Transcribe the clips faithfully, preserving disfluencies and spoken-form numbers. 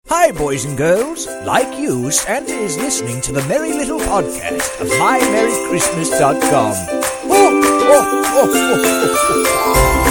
Hi, boys and girls. Like you, Santa is listening to the Merry Little Podcast of my merry christmas dot com. Oh, oh, oh, oh, oh.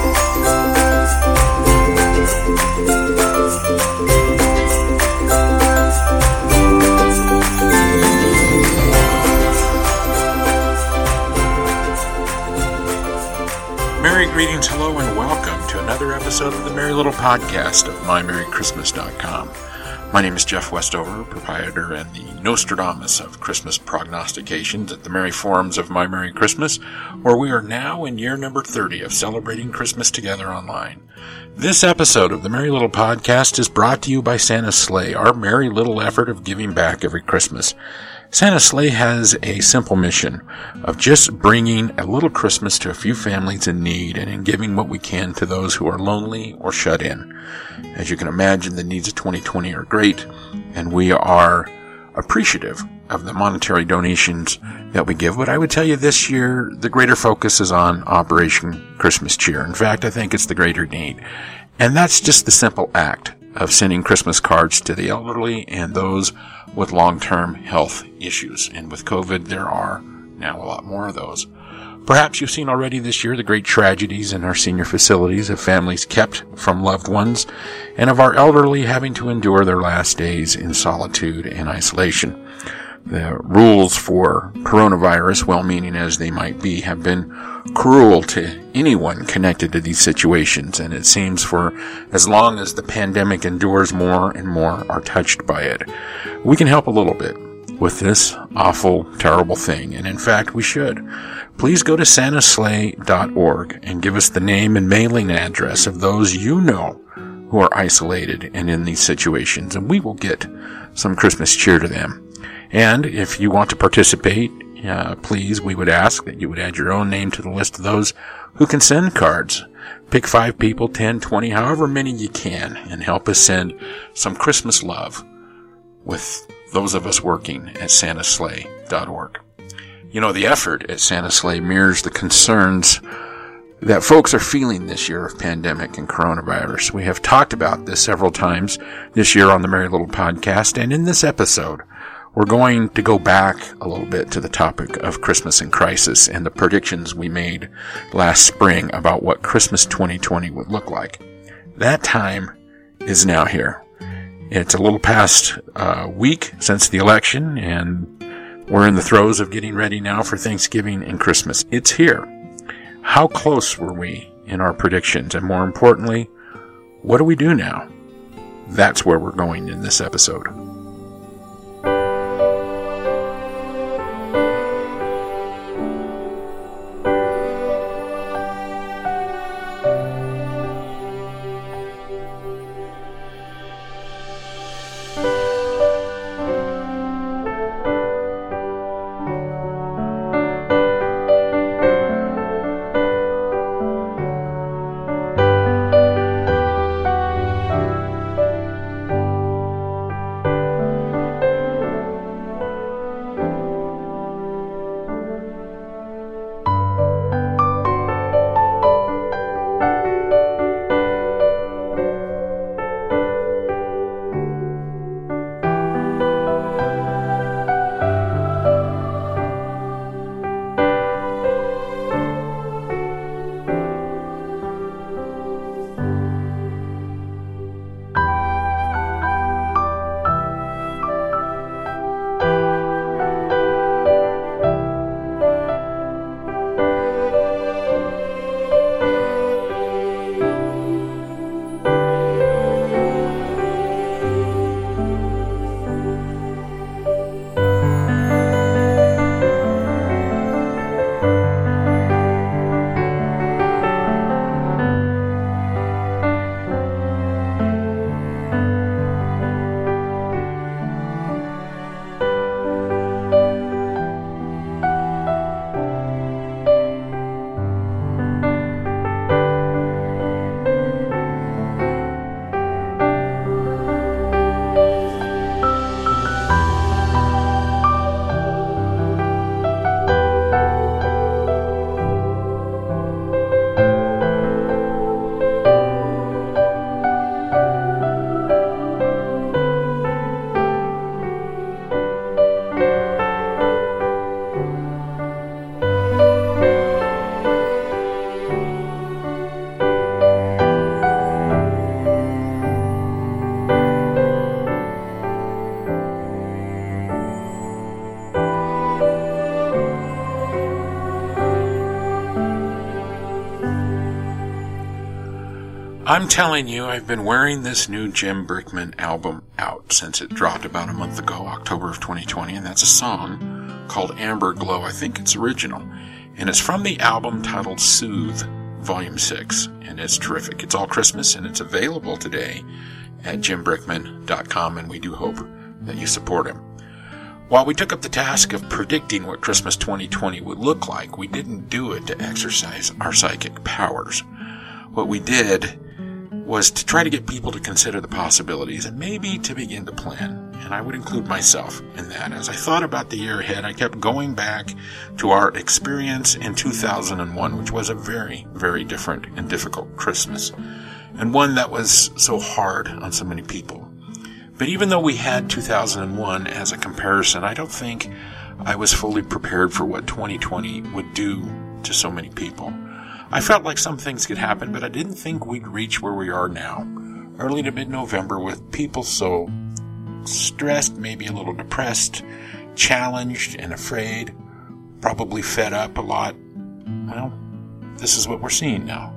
Merry greetings, hello, and welcome to another episode of the Merry Little Podcast of my merry christmas dot com. My name is Jeff Westover, proprietor and the Nostradamus of Christmas prognostications at the Merry Forums of My Merry Christmas, where we are now in year number thirty of celebrating Christmas together online. This episode of the Merry Little Podcast is brought to you by Santa's Sleigh, our merry little effort of giving back every Christmas. Santa's Sleigh has a simple mission of just bringing a little Christmas to a few families in need and in giving what we can to those who are lonely or shut in. As you can imagine, the needs of twenty twenty are great, and we are appreciative of the monetary donations that we give. But I would tell you this year, the greater focus is on Operation Christmas Cheer. In fact, I think it's the greater need. And that's just the simple act of sending Christmas cards to the elderly and those with long-term health issues. And with COVID, there are now a lot more of those. Perhaps you've seen already this year the great tragedies in our senior facilities of families kept from loved ones and of our elderly having to endure their last days in solitude and isolation. The rules for coronavirus, well-meaning as they might be, have been cruel to anyone connected to these situations, and it seems for as long as the pandemic endures, more and more are touched by it. We can help a little bit with this awful, terrible thing, and in fact we should. Please go to santa sleigh dot org and give us the name and mailing address of those you know who are isolated and in these situations, and we will get some Christmas cheer to them. And if you want to participate, uh, please, we would ask that you would add your own name to the list of those who can send cards. Pick five people, ten, twenty, however many you can, and help us send some Christmas love with those of us working at santa sleigh dot org. You know, the effort at Santa's Sleigh mirrors the concerns that folks are feeling this year of pandemic and coronavirus. We have talked about this several times this year on the Merry Little Podcast, and in this episode, we're going to go back a little bit to the topic of Christmas in crisis and the predictions we made last spring about what Christmas twenty twenty would look like. That time is now here. It's a little past a week since the election, and we're in the throes of getting ready now for Thanksgiving and Christmas. It's here. How close were we in our predictions? And more importantly, what do we do now? That's where we're going in this episode. I'm telling you, I've been wearing this new Jim Brickman album out since it dropped about a month ago, October of twenty twenty, and that's a song called Amber Glow. I think it's original, and it's from the album titled Soothe, Volume six, and it's terrific. It's all Christmas, and it's available today at jim brickman dot com, and we do hope that you support him. While we took up the task of predicting what Christmas twenty twenty would look like, we didn't do it to exercise our psychic powers. What we did was to try to get people to consider the possibilities and maybe to begin to plan. And I would include myself in that. As I thought about the year ahead, I kept going back to our experience in two thousand one, which was a very, very different and difficult Christmas, and one that was so hard on so many people. But even though we had two thousand one as a comparison, I don't think I was fully prepared for what twenty twenty would do to so many people. I felt like some things could happen, but I didn't think we'd reach where we are now, early to mid-November, with people so stressed, maybe a little depressed, challenged and afraid, probably fed up a lot. Well, this is what we're seeing now.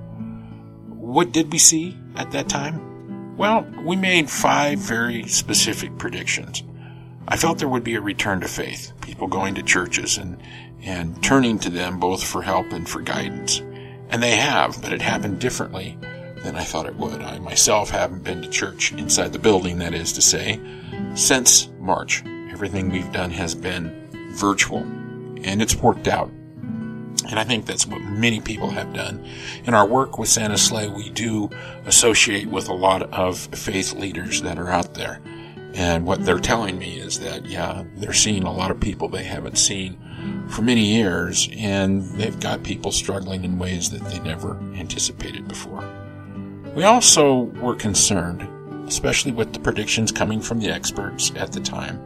What did we see at that time? Well, we made five very specific predictions. I felt there would be a return to faith, people going to churches and, and turning to them both for help and for guidance. And they have, but it happened differently than I thought it would. I myself haven't been to church inside the building, that is to say, since March. Everything we've done has been virtual, and it's worked out. And I think that's what many people have done. In our work with Santa's Sleigh, we do associate with a lot of faith leaders that are out there. And what they're telling me is that, yeah, they're seeing a lot of people they haven't seen for many years, and they've got people struggling in ways that they never anticipated before. We also were concerned, especially with the predictions coming from the experts at the time,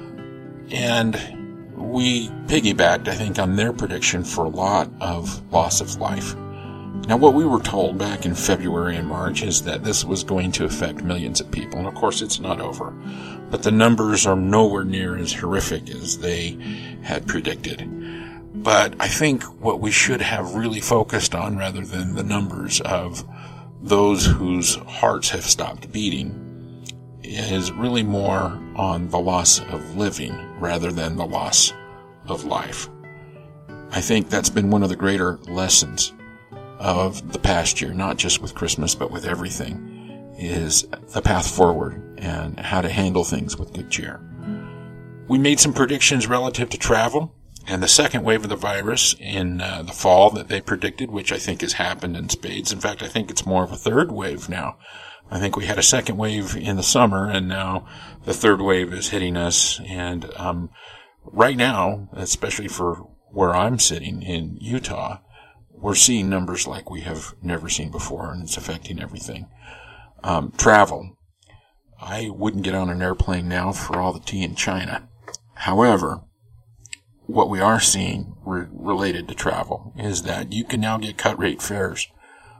and we piggybacked, I think, on their prediction for a lot of loss of life. Now, what we were told back in February and March is that this was going to affect millions of people, and of course it's not over. But the numbers are nowhere near as horrific as they had predicted. But I think what we should have really focused on, rather than the numbers of those whose hearts have stopped beating, is really more on the loss of living rather than the loss of life. I think that's been one of the greater lessons of the past year, not just with Christmas, but with everything, is the path forward and how to handle things with good cheer. We made some predictions relative to travel and the second wave of the virus in uh, the fall that they predicted, which I think has happened in spades. In fact, I think it's more of a third wave now. I think we had a second wave in the summer, and now the third wave is hitting us. And um, right now, especially for where I'm sitting in Utah, we're seeing numbers like we have never seen before, and it's affecting everything. Um, travel. I wouldn't get on an airplane now for all the tea in China. However, what we are seeing re- related to travel is that you can now get cut rate fares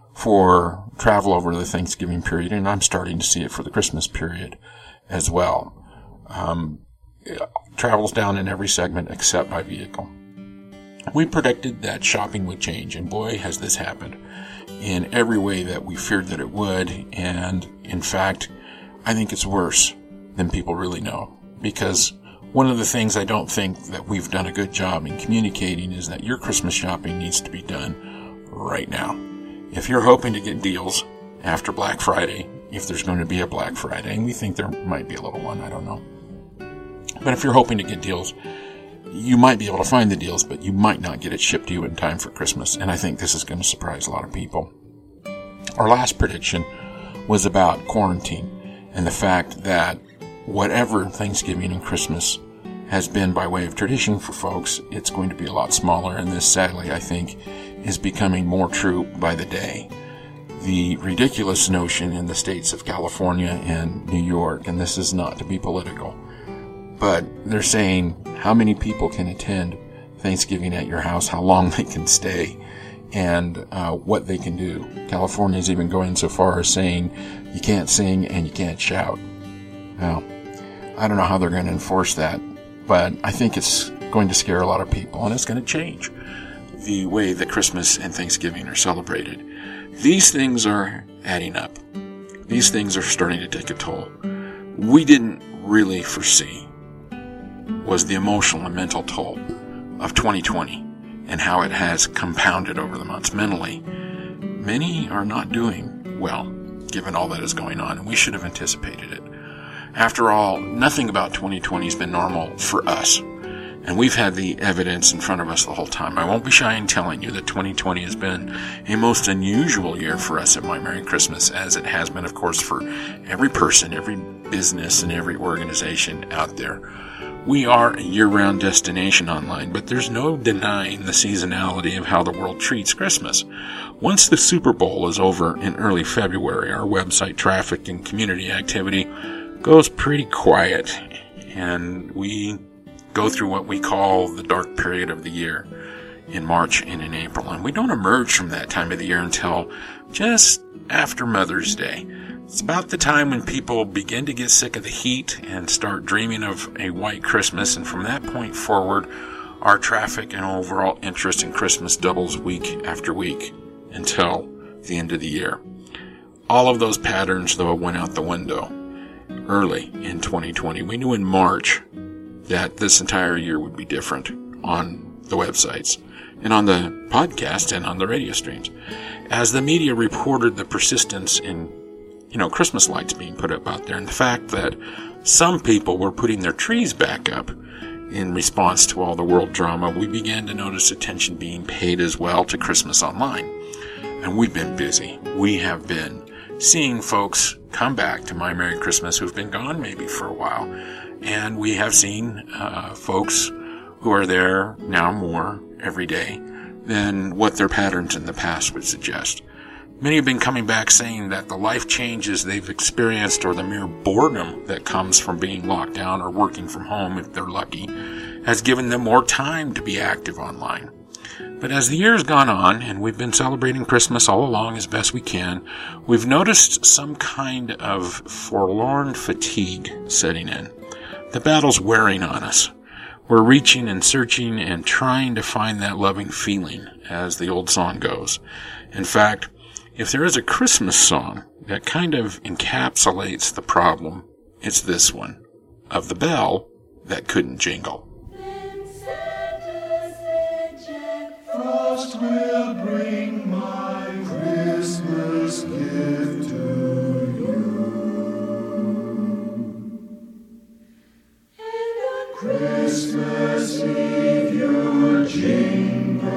for travel over the Thanksgiving period, and I'm starting to see it for the Christmas period as well. Um, travel's down in every segment except by vehicle. We predicted that shopping would change, and boy, has this happened in every way that we feared that it would. And in fact, I think it's worse than people really know, because one of the things I don't think that we've done a good job in communicating is that your Christmas shopping needs to be done right now. If you're hoping to get deals after Black Friday, if there's going to be a Black Friday, and we think there might be a little one, I don't know. But if you're hoping to get deals, you might be able to find the deals, but you might not get it shipped to you in time for Christmas. And I think this is going to surprise a lot of people. Our last prediction was about quarantine and the fact that whatever Thanksgiving and Christmas has been by way of tradition for folks, it's going to be a lot smaller. And this, sadly, I think, is becoming more true by the day. The ridiculous notion in the states of California and New York, and this is not to be political, but they're saying how many people can attend Thanksgiving at your house, how long they can stay, and uh, what they can do. California is even going so far as saying you can't sing and you can't shout. Now, I don't know how they're going to enforce that, but I think it's going to scare a lot of people, and it's going to change the way that Christmas and Thanksgiving are celebrated. These things are adding up. These things are starting to take a toll. We didn't really foresee was the emotional and mental toll of twenty twenty and how it has compounded over the months mentally. Many are not doing well, given all that is going on, and we should have anticipated it. After all, nothing about twenty twenty has been normal for us, and we've had the evidence in front of us the whole time. I won't be shy in telling you that twenty twenty has been a most unusual year for us at My Merry Christmas, as it has been, of course, for every person, every business, and every organization out there. We are a year-round destination online, but there's no denying the seasonality of how the world treats Christmas. Once the Super Bowl is over in early February, our website traffic and community activity goes pretty quiet, and we go through what we call the dark period of the year in March and in April. And we don't emerge from that time of the year until just after Mother's Day. It's about the time when people begin to get sick of the heat and start dreaming of a white Christmas. And from that point forward, our traffic and overall interest in Christmas doubles week after week until the end of the year. All of those patterns, though, went out the window early in twenty twenty. We knew in March that this entire year would be different on the websites and on the podcast and on the radio streams. As the media reported the persistence in, you know, Christmas lights being put up out there, and the fact that some people were putting their trees back up in response to all the world drama, we began to notice attention being paid as well to Christmas online. And we've been busy. We have been seeing folks come back to My Merry Christmas who've been gone maybe for a while. And we have seen uh, folks who are there now more every day than what their patterns in the past would suggest. Many have been coming back saying that the life changes they've experienced, or the mere boredom that comes from being locked down or working from home, if they're lucky, has given them more time to be active online. But as the year has gone on, and we've been celebrating Christmas all along as best we can, we've noticed some kind of forlorn fatigue setting in. The battle's wearing on us. We're reaching and searching and trying to find that loving feeling, as the old song goes. In fact, if there is a Christmas song that kind of encapsulates the problem, it's this one, of the bell that couldn't jingle. Frost will bring my Christmas gift to you. And on Christmas Eve you'll jingle,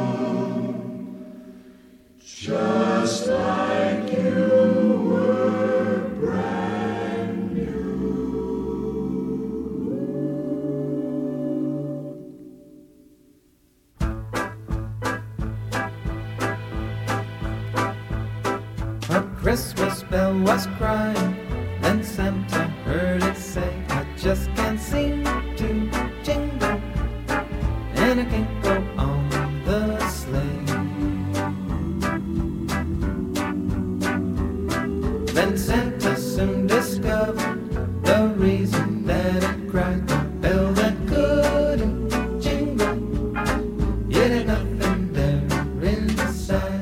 just like you were brand new. A Christmas bell was crying, then Santa heard it say, I just can't seem to jingle, and I can't go on the sleigh. Then Santa soon discovered the reason that it cried, the bell that couldn't jingle, it had nothing there inside.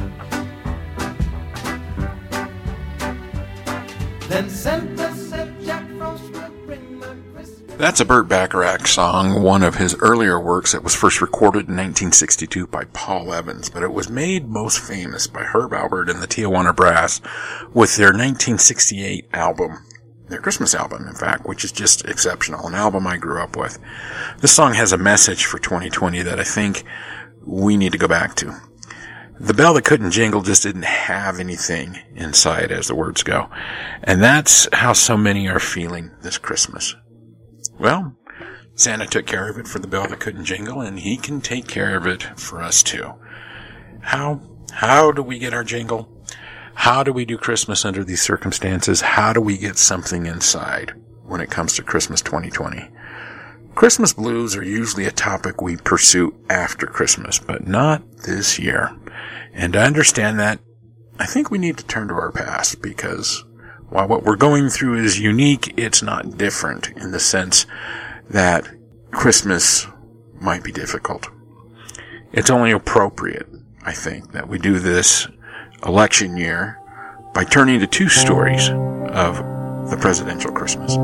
Then Santa said Jack Frost will bring my Christmas. That's a Burt Bacharach song, one of his earlier works that was first recorded in nineteen sixty-two by Paul Evans, but it was made most famous by Herb Alpert and the Tijuana Brass with their nineteen sixty-eight album, their Christmas album, in fact, which is just exceptional, an album I grew up with. This song has a message for twenty twenty that I think we need to go back to. The bell that couldn't jingle just didn't have anything inside, as the words go. And that's how so many are feeling this Christmas. Well, Santa took care of it for the bell that couldn't jingle, and he can take care of it for us too. How? How do we get our jingle? How do we do Christmas under these circumstances? How do we get something inside when it comes to Christmas twenty twenty? Christmas blues are usually a topic we pursue after Christmas, but not this year. And to understand that, I think we need to turn to our past, because while what we're going through is unique, it's not different in the sense that Christmas might be difficult. It's only appropriate, I think, that we do this election year by turning to two stories of the presidential Christmas.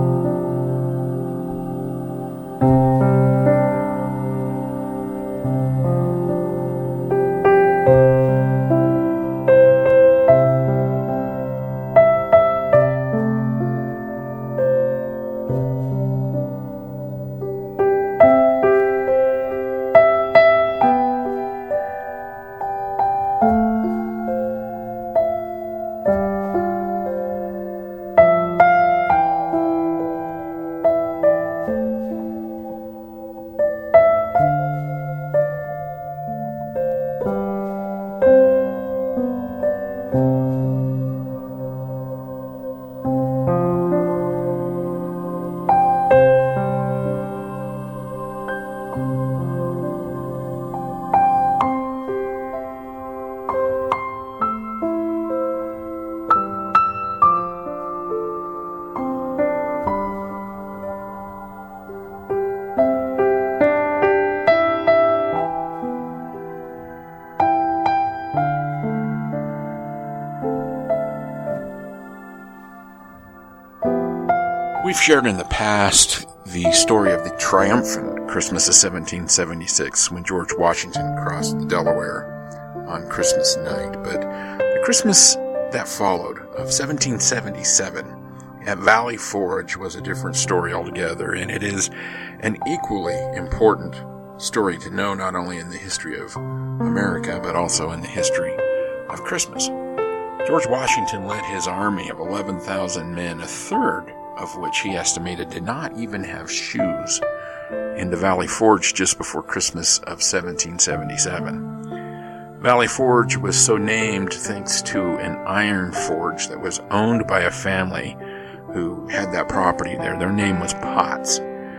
We've shared in the past the story of the triumphant Christmas of seventeen seventy-six when George Washington crossed the Delaware on Christmas night. But the Christmas that followed of seventeen seventy-seven at Valley Forge was a different story altogether, and it is an equally important story to know not only in the history of America but also in the history of Christmas. George Washington led his army of eleven thousand men, a third of which he estimated did not even have shoes, into Valley Forge just before Christmas of seventeen seventy-seven. Valley Forge was so named thanks to an iron forge that was owned by a family who had that property there. Their name was Potts,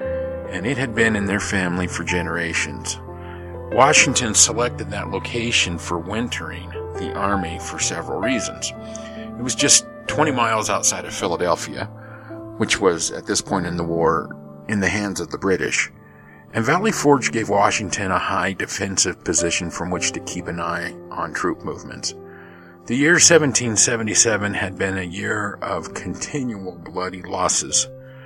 and it had been in their family for generations. Washington selected that location for wintering the army for several reasons. It was just twenty miles outside of Philadelphia, which was, at this point in the war, in the hands of the British. And Valley Forge gave Washington a high defensive position from which to keep an eye on troop movements. The year seventeen seventy-seven had been a year of continual bloody losses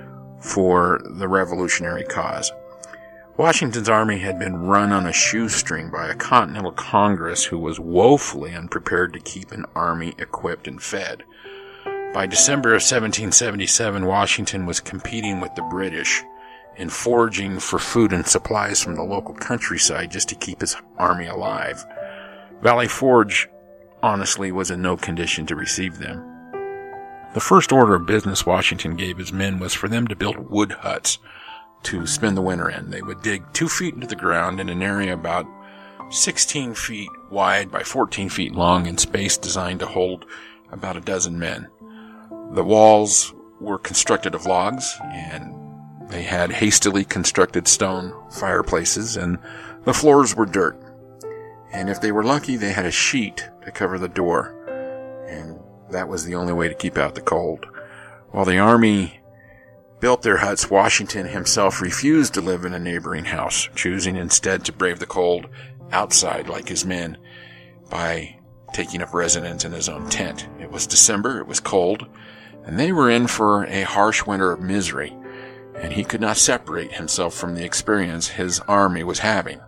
for the revolutionary cause. Washington's army had been run on a shoestring by a Continental Congress who was woefully unprepared to keep an army equipped and fed. By December of seventeen seventy-seven, Washington was competing with the British in foraging for food and supplies from the local countryside just to keep his army alive. Valley Forge, honestly, was in no condition to receive them. The first order of business Washington gave his men was for them to build wood huts to spend the winter in. They would dig two feet into the ground in an area about sixteen feet wide by fourteen feet long in space designed to hold about a dozen men. The walls were constructed of logs, and they had hastily constructed stone fireplaces, and the floors were dirt. And if they were lucky, they had a sheet to cover the door, and that was the only way to keep out the cold. While the army built their huts, Washington himself refused to live in a neighboring house, choosing instead to brave the cold outside like his men by taking up residence in his own tent. It was December, it was cold, and they were in for a harsh winter of misery, and he could not separate himself from the experience his army was having.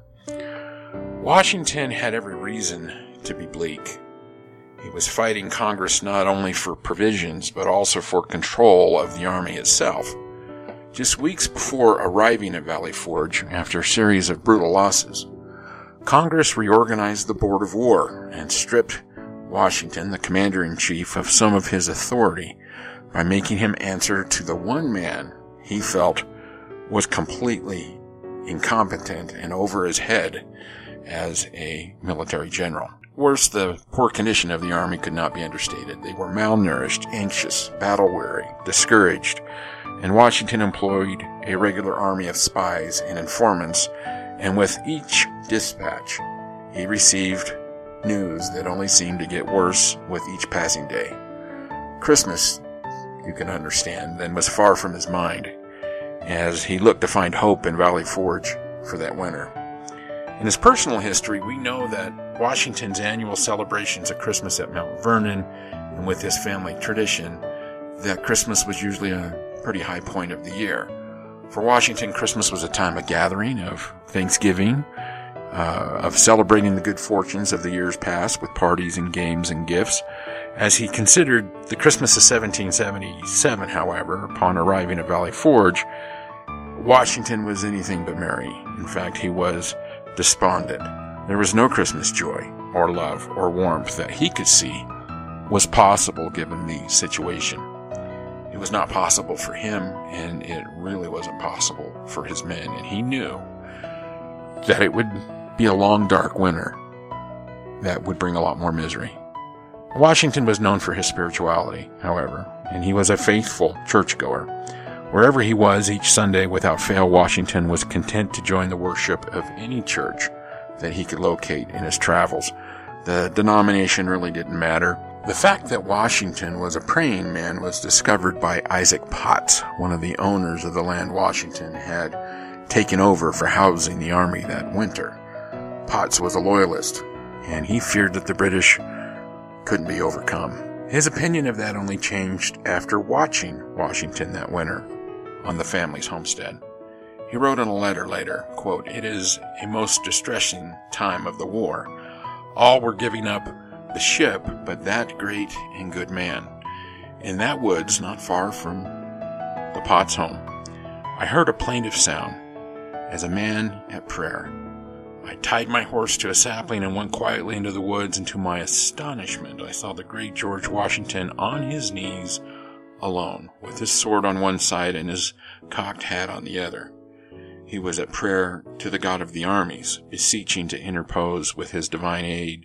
Washington had every reason to be bleak. He was fighting Congress not only for provisions, but also for control of the army itself. Just weeks before arriving at Valley Forge, after a series of brutal losses, Congress reorganized the Board of War and stripped Washington, the commander-in-chief, of some of his authority by making him answer to the one man he felt was completely incompetent and over his head as a military general. Worse, the poor condition of the army could not be understated. They were malnourished, anxious, battle-weary, discouraged, and Washington employed a regular army of spies and informants, and with each dispatch, he received news that only seemed to get worse with each passing day. Christmas, you can understand, then was far from his mind, as he looked to find hope in Valley Forge for that winter. In his personal history, we know that Washington's annual celebrations of Christmas at Mount Vernon and with his family tradition, that Christmas was usually a pretty high point of the year. For Washington, Christmas was a time of gathering, of Thanksgiving, uh, of celebrating the good fortunes of the years past with parties and games and gifts. As he considered the Christmas of seventeen seventy-seven, however, upon arriving at Valley Forge, Washington was anything but merry. In fact, he was despondent. There was no Christmas joy or love or warmth that he could see was possible given the situation. It was not possible for him, and it really wasn't possible for his men, and he knew that it would be a long, dark winter that would bring a lot more misery. Washington was known for his spirituality, however, and he was a faithful churchgoer. Wherever he was each Sunday, without fail, Washington was content to join the worship of any church that he could locate in his travels. The denomination really didn't matter. The fact that Washington was a praying man was discovered by Isaac Potts, one of the owners of the land Washington had taken over for housing the army that winter. Potts was a loyalist, and he feared that the British couldn't be overcome. His opinion of that only changed after watching Washington that winter on the family's homestead. He wrote in a letter later, quote, "It is a most distressing time of the war. All were giving up the ship, but that great and good man. In that woods, not far from the Potts home, I heard a plaintive sound, as a man at prayer. I tied my horse to a sapling and went quietly into the woods, and to my astonishment I saw the great George Washington on his knees alone, with his sword on one side and his cocked hat on the other. He was at prayer to the God of the armies, beseeching to interpose with his divine aid,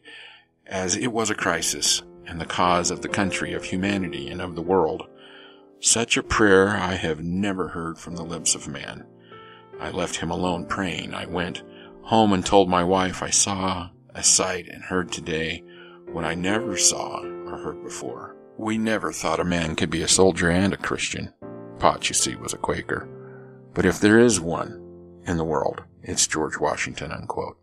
as it was a crisis, and the cause of the country, of humanity, and of the world. Such a prayer I have never heard from the lips of man. I left him alone praying. I went home and told my wife I saw a sight and heard today what I never saw or heard before. We never thought a man could be a soldier and a Christian." Potts, you see, was a Quaker. "But if there is one in the world, it's George Washington," unquote.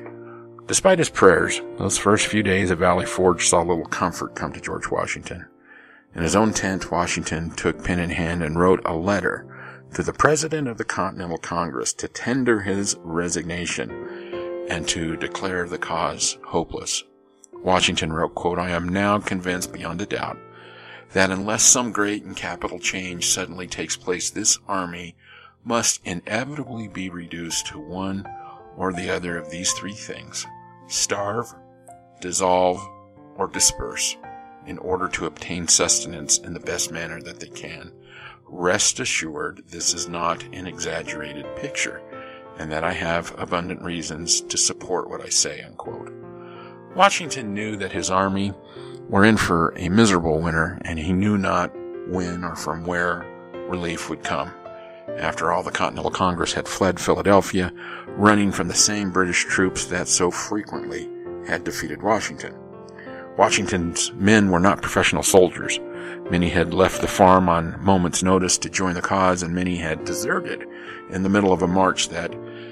Despite his prayers, those first few days at Valley Forge saw little comfort come to George Washington. In his own tent, Washington took pen in hand and wrote a letter to the President of the Continental Congress to tender his resignation and to declare the cause hopeless. Washington wrote, quote, "I am now convinced beyond a doubt that unless some great and capital change suddenly takes place, this army must inevitably be reduced to one or the other of these three things: starve, dissolve, or disperse, in order to obtain sustenance in the best manner that they can. Rest assured, this is not an exaggerated picture, and that I have abundant reasons to support what I say," unquote. Washington knew that his army were in for a miserable winter, and he knew not when or from where relief would come. After all, the Continental Congress had fled Philadelphia, running from the same British troops that so frequently had defeated Washington. Washington's men were not professional soldiers. Many had left the farm on moment's notice to join the cause, and many had deserted in the middle of a march that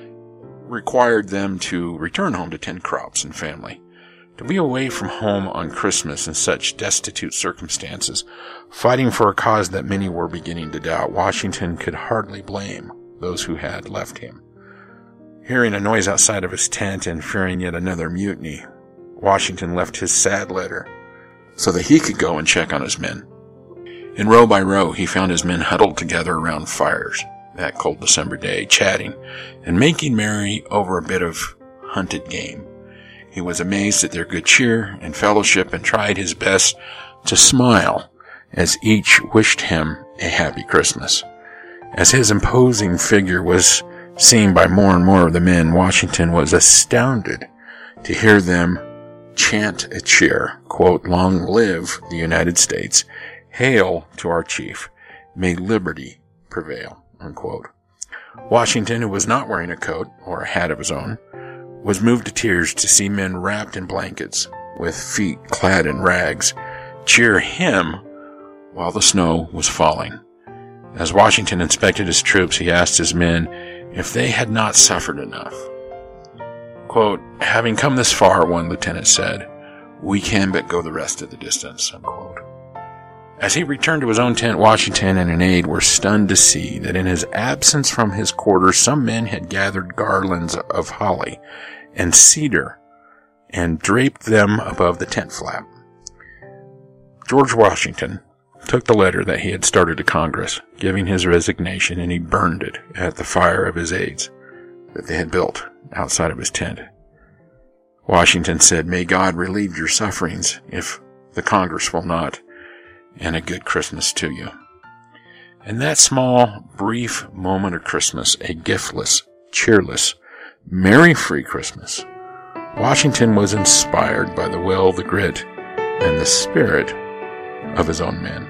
required them to return home to tend crops and family. To be away from home on Christmas in such destitute circumstances, fighting for a cause that many were beginning to doubt, Washington could hardly blame those who had left him. Hearing a noise outside of his tent and fearing yet another mutiny, Washington left his sad letter so that he could go and check on his men. In row by row, he found his men huddled together around fires that cold December day, chatting and making merry over a bit of hunted game. He was amazed at their good cheer and fellowship and tried his best to smile as each wished him a happy Christmas. As his imposing figure was seen by more and more of the men, Washington was astounded to hear them chant a cheer, quote, "Long live the United States. Hail to our chief. May liberty prevail," unquote. Washington, who was not wearing a coat or a hat of his own, was moved to tears to see men wrapped in blankets, with feet clad in rags, cheer him while the snow was falling. As Washington inspected his troops, he asked his men if they had not suffered enough. Quote, "Having come this far," one lieutenant said, "we can but go the rest of the distance," unquote. As he returned to his own tent, Washington and an aide were stunned to see that in his absence from his quarters, some men had gathered garlands of holly and cedar and draped them above the tent flap. George Washington took the letter that he had started to Congress, giving his resignation, and he burned it at the fire of his aides that they had built outside of his tent. Washington said, "May God relieve your sufferings if the Congress will not, and a good Christmas to you." In that small, brief moment of Christmas, a giftless, cheerless, merry-free Christmas, Washington was inspired by the will, the grit, and the spirit of his own men.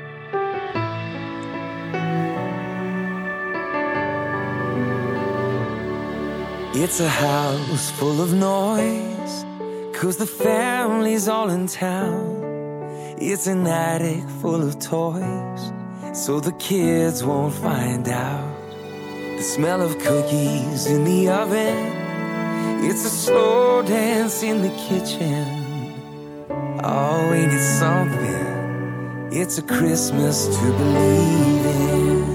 It's a house full of noise, 'cause the family's all in town. It's an attic full of toys, so the kids won't find out. The smell of cookies in the oven, it's a slow dance in the kitchen. Oh, ain't it something? It's a Christmas to believe in.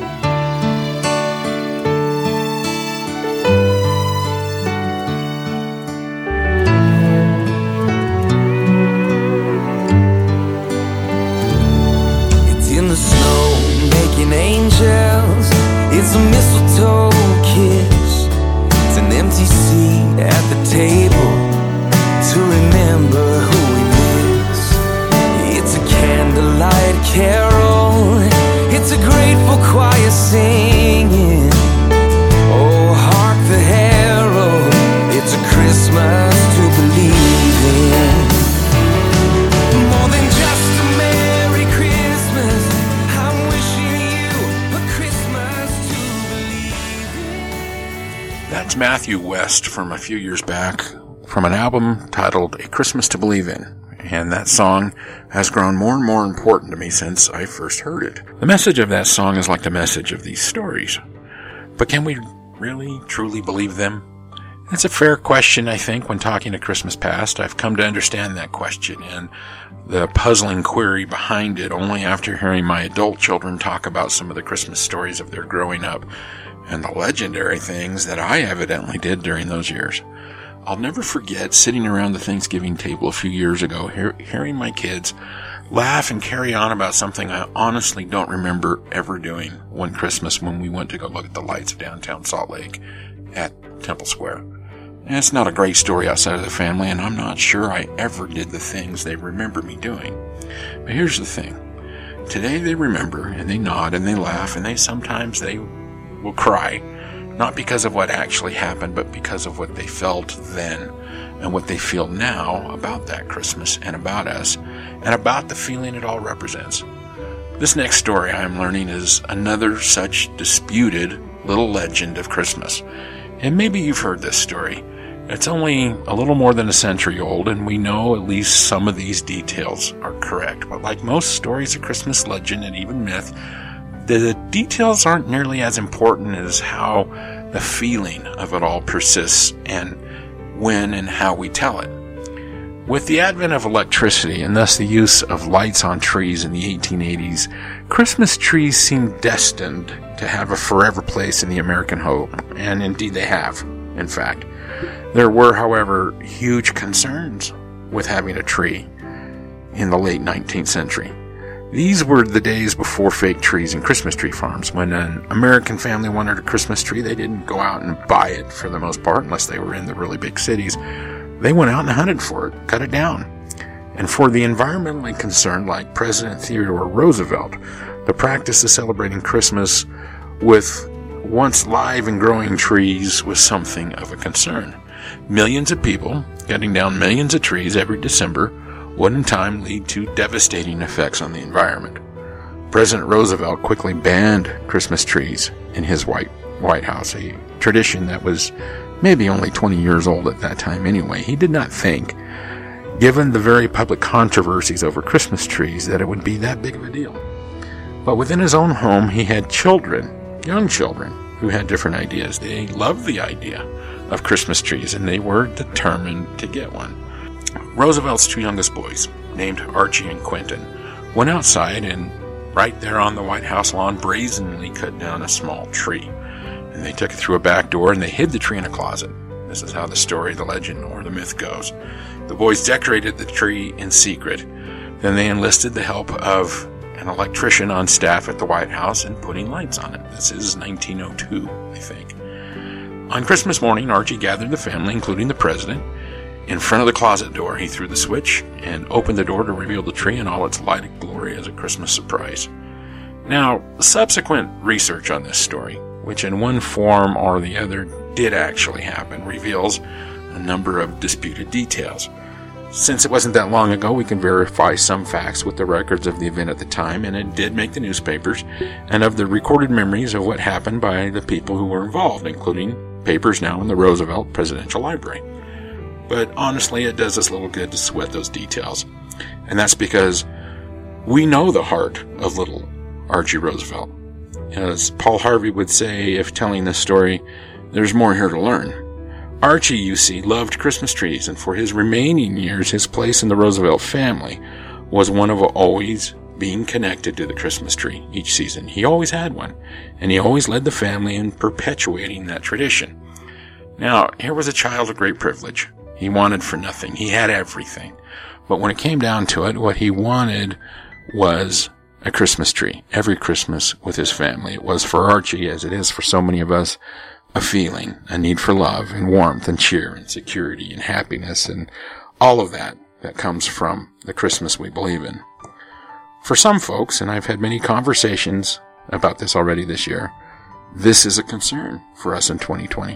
Angels, it's a mistletoe kiss. It's an empty seat at the table to remember who we miss. It's a candlelight carol, it's a grateful choir singing. Oh, hark the herald, it's a Christmas to believe in. More than just a Merry Christmas, I'm wishing you a Christmas to believe in. That's Matthew West from a few years back, from an album titled A Christmas to Believe In. And that song has grown more and more important to me since I first heard it. The message of that song is like the message of these stories. But can we really, truly believe them? It's a fair question, I think, when talking to Christmas past. I've come to understand that question and the puzzling query behind it only after hearing my adult children talk about some of the Christmas stories of their growing up and the legendary things that I evidently did during those years. I'll never forget sitting around the Thanksgiving table a few years ago, hear, hearing my kids laugh and carry on about something I honestly don't remember ever doing one Christmas when we went to go look at the lights of downtown Salt Lake at Temple Square. And it's not a great story outside of the family, and I'm not sure I ever did the things they remember me doing. But here's the thing. Today they remember, and they nod, and they laugh, and they sometimes they will cry. Not because of what actually happened, but because of what they felt then and what they feel now about that Christmas and about us and about the feeling it all represents. This next story I am learning is another such disputed little legend of Christmas. And maybe you've heard this story. It's only a little more than a century old, and we know at least some of these details are correct. But like most stories of Christmas legend and even myth, the details aren't nearly as important as how the feeling of it all persists and when and how we tell it. With the advent of electricity and thus the use of lights on trees in the eighteen eighties, Christmas trees seemed destined to have a forever place in the American home, and indeed they have, in fact. There were, however, huge concerns with having a tree in the late nineteenth century. These were the days before fake trees and Christmas tree farms. When an American family wanted a Christmas tree, they didn't go out and buy it for the most part, unless they were in the really big cities. They went out and hunted for it, cut it down. And for the environmentally concerned, like President Theodore Roosevelt, the practice of celebrating Christmas with once live and growing trees was something of a concern. Millions of people cutting down millions of trees every December would in time lead to devastating effects on the environment. President Roosevelt quickly banned Christmas trees in his White, White House, a tradition that was maybe only twenty years old at that time anyway. He did not think, given the very public controversies over Christmas trees, that it would be that big of a deal. But within his own home, he had children, young children, who had different ideas. They loved the idea of Christmas trees, and they were determined to get one. Roosevelt's two youngest boys, named Archie and Quentin, went outside and right there on the White House lawn brazenly cut down a small tree. And they took it through a back door and they hid the tree in a closet. This is how the story, the legend, or the myth goes. The boys decorated the tree in secret. Then they enlisted the help of an electrician on staff at the White House in putting lights on it. This is nineteen oh two, I think. On Christmas morning, Archie gathered the family, including the president, in front of the closet door. He threw the switch and opened the door to reveal the tree in all its lighted glory as a Christmas surprise. Now, subsequent research on this story, which in one form or the other did actually happen, reveals a number of disputed details. Since it wasn't that long ago, we can verify some facts with the records of the event at the time, and it did make the newspapers, and of the recorded memories of what happened by the people who were involved, including papers now in the Roosevelt Presidential Library. But honestly, it does us little good to sweat those details. And that's because we know the heart of little Archie Roosevelt. As Paul Harvey would say if telling this story, there's more here to learn. Archie, you see, loved Christmas trees, and for his remaining years, his place in the Roosevelt family was one of always being connected to the Christmas tree each season. He always had one, and he always led the family in perpetuating that tradition. Now, here was a child of great privilege. He wanted for nothing. He had everything. But when it came down to it, what he wanted was a Christmas tree every Christmas with his family. It was for Archie, as it is for so many of us, a feeling, a need for love and warmth and cheer and security and happiness and all of that that comes from the Christmas we believe in. For some folks, and I've had many conversations about this already this year, this is a concern for us in twenty twenty.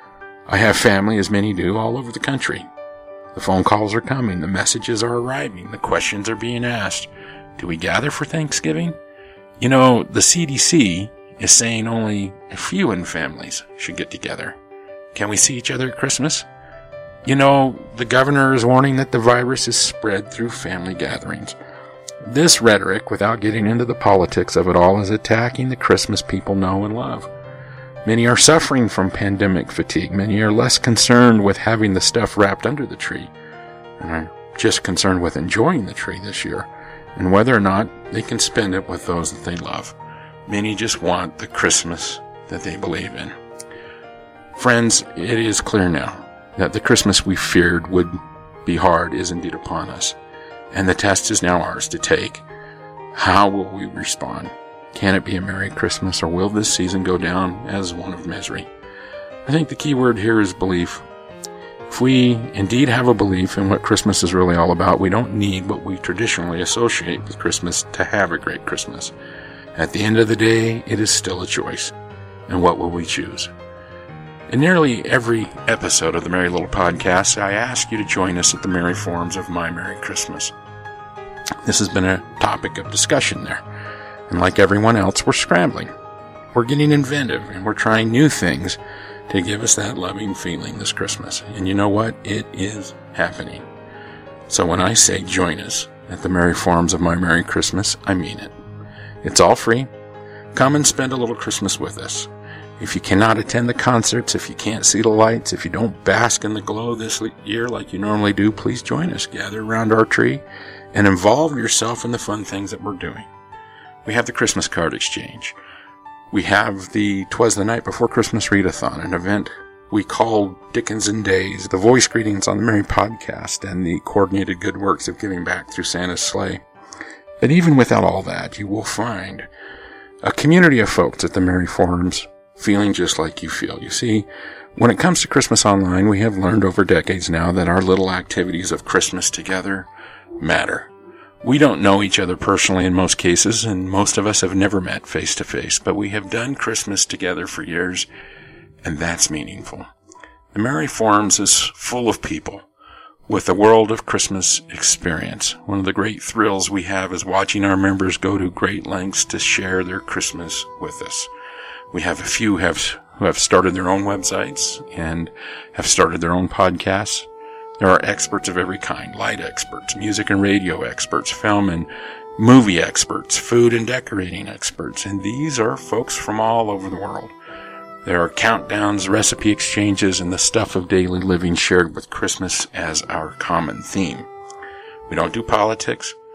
I have family, as many do, all over the country. The phone calls are coming, the messages are arriving, the questions are being asked. Do we gather for Thanksgiving? You know, the C D C is saying only a few in families should get together. Can we see each other at Christmas? You know, the governor is warning that the virus is spread through family gatherings. This rhetoric, without getting into the politics of it all, is attacking the Christmas people know and love. Many are suffering from pandemic fatigue. Many are less concerned with having the stuff wrapped under the tree, and are just concerned with enjoying the tree this year, and whether or not they can spend it with those that they love. Many just want the Christmas that they believe in. Friends, it is clear now that the Christmas we feared would be hard is indeed upon us, and the test is now ours to take. How will we respond? Can it be a Merry Christmas, or will this season go down as one of misery? I think the key word here is belief. If we indeed have a belief in what Christmas is really all about, we don't need what we traditionally associate with Christmas to have a great Christmas. At the end of the day, it is still a choice. And what will we choose? In nearly every episode of the Merry Little Podcast, I ask you to join us at the merry forms of My Merry Christmas. This has been a topic of discussion there. And like everyone else, we're scrambling. We're getting inventive, and we're trying new things to give us that loving feeling this Christmas. And you know what? It is happening. So when I say join us at the merry forms of My Merry Christmas, I mean it. It's all free. Come and spend a little Christmas with us. If you cannot attend the concerts, if you can't see the lights, if you don't bask in the glow this year like you normally do, please join us. Gather around our tree and involve yourself in the fun things that we're doing. We have the Christmas card exchange. We have the 'Twas the Night Before Christmas Readathon, an event we call Dickens and Days, the voice greetings on the Merry Podcast, and the coordinated good works of giving back through Santa's sleigh. But even without all that, you will find a community of folks at the Merry Forums feeling just like you feel. You see, when it comes to Christmas Online, we have learned over decades now that our little activities of Christmas together matter. We don't know each other personally in most cases, and most of us have never met face to face, but we have done Christmas together for years, and that's meaningful. The Merry Forums is full of people with a world of Christmas experience. One of the great thrills we have is watching our members go to great lengths to share their Christmas with us. We have a few have, who have started their own websites and have started their own podcasts. There are experts of every kind, light experts, music and radio experts, film and movie experts, food and decorating experts, and these are folks from all over the world. There are countdowns, recipe exchanges, and the stuff of daily living shared with Christmas as our common theme. We don't do politics.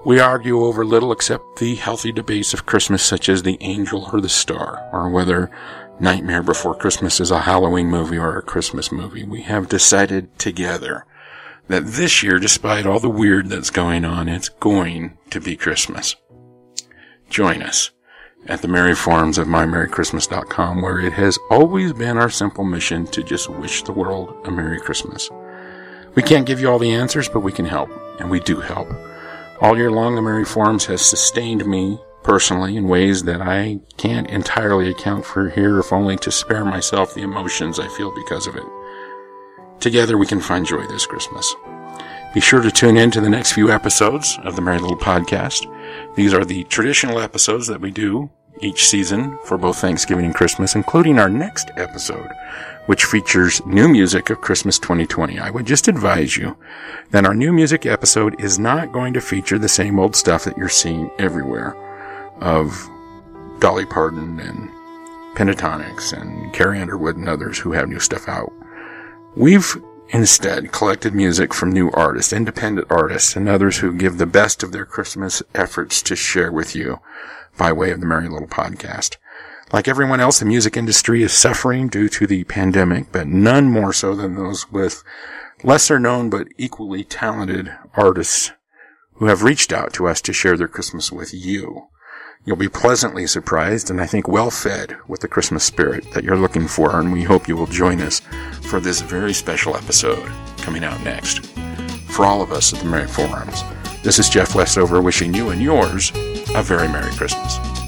We argue over little except the healthy debates of Christmas, such as The Angel or the Star, or whether Nightmare Before Christmas is a Halloween movie or a Christmas movie. We have decided together that this year, despite all the weird that's going on, it's going to be Christmas. Join us at the Merry Forums of my merry christmas dot com, where it has always been our simple mission to just wish the world a Merry Christmas. We can't give you all the answers, but we can help, and we do help. All year long, the Merry Forums has sustained me personally in ways that I can't entirely account for here, if only to spare myself the emotions I feel because of it. Together we can find joy this Christmas. Be sure to tune in to the next few episodes of the Merry Little Podcast. These are the traditional episodes that we do each season for both Thanksgiving and Christmas, including our next episode, which features new music of Christmas twenty twenty. I would just advise you that our new music episode is not going to feature the same old stuff that you're seeing everywhere of Dolly Parton and Pentatonix and Carrie Underwood and others who have new stuff out. We've instead collected music from new artists, independent artists, and others who give the best of their Christmas efforts to share with you by way of the Merry Little Podcast. Like everyone else, the music industry is suffering due to the pandemic, but none more so than those with lesser known but equally talented artists who have reached out to us to share their Christmas with you. You'll be pleasantly surprised and I think well fed with the Christmas spirit that you're looking for, and we hope you will join us for this very special episode coming out next. For all of us at the Merry Forums, this is Jeff Westover wishing you and yours a very Merry Christmas.